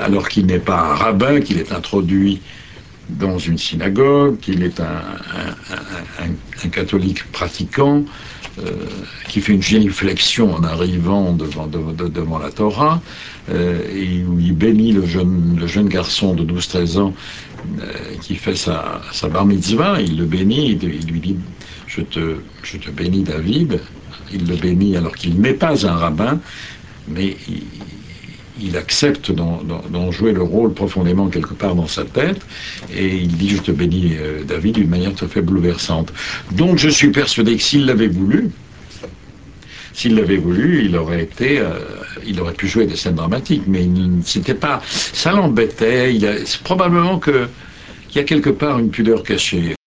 alors qu'il n'est pas un rabbin, qu'il est introduit dans une synagogue, qu'il est un catholique pratiquant, qui fait une génuflexion en arrivant devant la Torah, et où il bénit le jeune garçon de 12-13 ans qui fait sa bar mitzvah. Il le bénit, il lui dit je te bénis David. Il le bénit alors qu'il n'est pas un rabbin, mais il accepte d'en jouer le rôle profondément quelque part dans sa tête, et il dit je te bénis David d'une manière tout à fait bouleversante. Donc je suis persuadé que s'il l'avait voulu, il aurait pu jouer des scènes dramatiques, mais c'était pas, ça l'embêtait. C'est probablement qu'il y a quelque part une pudeur cachée.